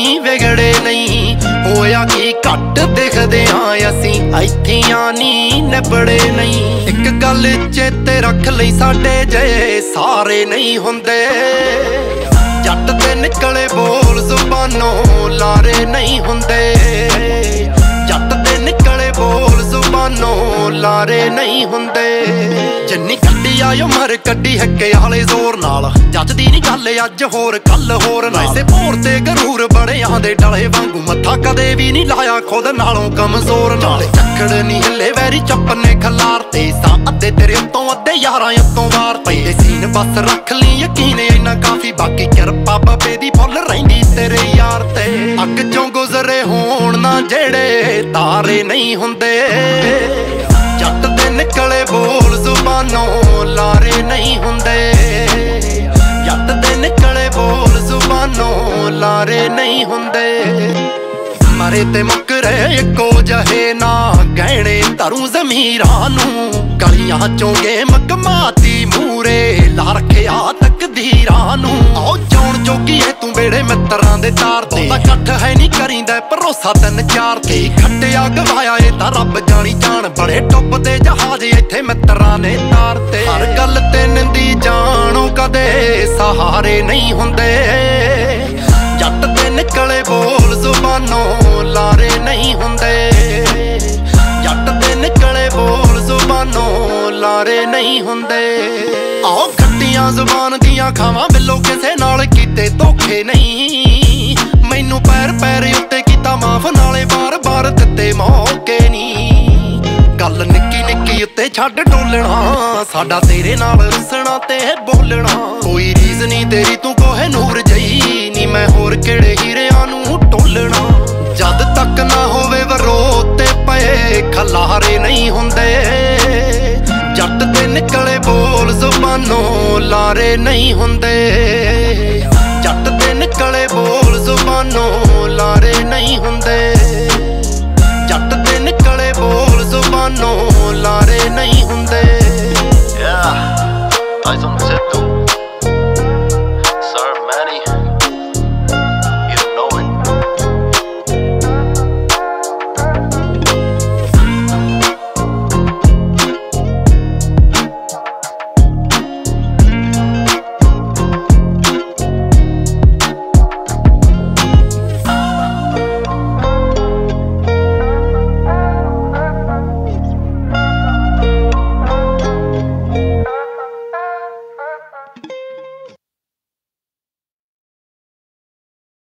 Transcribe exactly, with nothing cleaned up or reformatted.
ਨਹੀਂ ਵਿਗੜੇ ਨਹੀਂ ਹੋਇਆ ਕੀ ਘੱਟ ਦਿਖਦੇ ਆਂ ਅਸੀਂ ਇੱਥੀਆਂ ਨਹੀਂ ਨਿਬੜੇ ਨਹੀਂ। ਇੱਕ ਗੱਲ ਚੇਤੇ ਰੱਖ ਲਈ ਸਾਡੇ ਜੇ ਸਾਰੇ ਨਹੀਂ ਹੁੰਦੇ ਜੱਟ ਤੇ ਨਿਕਲੇ ਬੋਲ ਜ਼ੁਬਾਨੋਂ ਲਾਰੇ ਨਹੀਂ ਹੁੰਦੇ ਜੱਟ ਤੇ ਨਿਕਲੇ ਬੋਲ ਜ਼ੁਬਾਨੋਂ ਲਾਰੇ ਨਹੀਂ ਹੁੰਦੇ। ਜਿੰਨੀ ਕੱਢੀ ਆਇਓ ਮਰ ਕੱਢੀ ਹੱਕੇ ਵਾਲੇ ਜ਼ੋਰ ਨਾਲ ਜੱਜਦੀ ਨਹੀਂ ਗੱਲ ਅੱਜ ਹੋਰ ਕੱਲ ਹੋਰ ਨਾ ਇਸੇ ਭੋਰ ਤੇ ਗਰੂਰ ਬੜਿਆਂ ਦੇ ਡਲੇ ਵਾਂਗੂ ਮੱਥਾ ਕਦੇ ਵੀ ਨਹੀਂ ਲਾਇਆ ਖੁਦ ਨਾਲੋਂ ਕਮਜ਼ੋਰ ਨਾਲ। ਚੱਕੜ ਨਹੀਂ ਹਿੱਲੇ ਵੈਰੀ ਚੱਪ ਨੇ ਖਲਾਰ ਤੇ ਸਾਂ ਅੱਧੇ ਤੇਰੇ ਉੱਤੋਂ ਅੱਧੇ ਯਾਰਾਂ ਉੱਤੋਂ ਵਾਰ ਪਈ ਸੀਨ ਬਸ ਰੱਖ ਲਈ ਯਕੀਨ ਇੰਨਾ ਕਾਫੀ ਬਾਕੀ ਕਿਰਪਾ ਬਾਬੇ ਦੀ ਫੁੱਲ ਰਹਿੰਦੀ ਤੇਰੇ ਯਾਰ ਤੇ। ਅੱਗ ਚੋਂ ਗੁਜ਼ਰੇ ਹੋਣ ਨਾ ਜਿਹੜੇ ਤਾਰੇ ਨਹੀਂ ਹੁੰਦੇ ਜੱਟ ਤੇ ਨਿਕਲੇ ਬੋਲ ਜ਼ੁਬਾਨੋਂ ਲਾਰੇ ਨਹੀਂ ਹੁੰਦੇ ਜੱਟ ਤੇ ਨਿਕਲੇ ਬੋਲ ਜ਼ੁਬਾਨੋਂ ਲਾਰੇ ਨਹੀਂ ਹੁੰਦੇ। ਮਰੇ ਤੇ ਮੁੱਕਰੇ ਇੱਕੋ ਜਹੇ ਨਾ ਗਹਿਣੇ ਧਰੂ ਜ਼ਮੀਰਾਂ ਨੂੰ ਗਲੀਆਂ ਚੋਂ ਗੇਮ ਕਮਾਤੀ ਮੂਰੇ ਲਾ ਰੱਖਿਆ ਤਕਦੀਰਾਂ ਨੂੰ। ਆਓ ਜਾਣ ਜੋਗੀ ਹੈ ਤੂੰ ਬੇੜੇ ਮਿੱਤਰਾਂ ਦੇ ਤਾਰ ਤੇ ਤਾਂ ਇਕੱਠ ਹੈ ਨਹੀਂ ਕਰੀਂਦਾ ਭਰੋਸਾ ਤਿੰਨ ਚਾਰ ਤੇ ਖੱਟਿਆ ਗਵਾਇਆ ਇਹ ਤਾਂ ਰੱਬ ਜਾਣੀ ਜਾਣ ਬੜੇ ਡੁੱਬਦੇ ਜਹਾਜ਼ ਇੱਥੇ ਮਿੱਤਰਾਂ ਨੇ ਤਾਰ ਤੇ। ਹਰ ਗੱਲ ਤੇ ਨਿੰਦੀ ਜਾਣੋ ਕਦੇ ਸਹਾਰੇ ਨਹੀਂ ਹੁੰਦੇ ਜੱਟ ਤੇ ਨਿਕਲੇ ਬੋਲ ਜ਼ੁਬਾਨੋਂ ਲਾਰੇ ਨਹੀਂ ਹੁੰਦੇ ਜੱਟ ਤੇ ਨਿਕਲੇ ਬੋਲ ਜ਼ੁਬਾਨੋਂ ਲਾਰੇ ਨਹੀਂ ਹੁੰਦੇ। ਆਓ ਖੱਟੀਆਂ ਜ਼ੁਬਾਨ ਦੀਆਂ ਖਾਵਾਂ ਬਿੱਲੋ ਕਿਸੇ ਨਾਲ ਕੀਤੇ ਧੋਖੇ ਨਹੀਂ ਮੈਨੂੰ ਪੈਰ ਪੈਰ ਉੱਤੇ ਕੀਤਾ ਮਾਫ ਨਾਲੇ ਬਾਰ ਬਾਰ ਦਿੱਤੇ ਮੌਕੇ ਨਹੀਂ। ਗੱਲ ਨਿੱਕੀ ਨਿੱਕੀ ਉੱਤੇ ਛੱਡ ਡੋਲਣਾ ਸਾਡਾ ਤੇਰੇ ਨਾਲ ਰੁੱਸਣਾ ਤੇ ਬੋਲਣਾ ਕੋਈ ਰੀਜ਼ ਨਹੀਂ ਤੇਰੀ ਤੂੰ ਕੋਹੇ ਨੂਰ ਜਈ ਨੀ ਮੈਂ ਹੋਰ ਕਿਹੜੇ ਹੀਰਿਆਂ ਨੂੰ ਟੋਲਣਾ। ਜਦ ਤੱਕ ਨਾ ਹੋਵੇ ਵਰੋ ਤੇ ਪਏ ਖਲਾਰੇ ਨਹੀਂ ਹੁੰਦੇ ਜੱਟ ਤੇ ਨਿਕਲੇ ਬੋਲ ਜ਼ੁਬਾਨੋਂ ਲਾਰੇ ਨਹੀਂ ਹੁੰਦੇ ਜੱਟ ਤੇ ਨਿਕਲੇ ਬੋਲ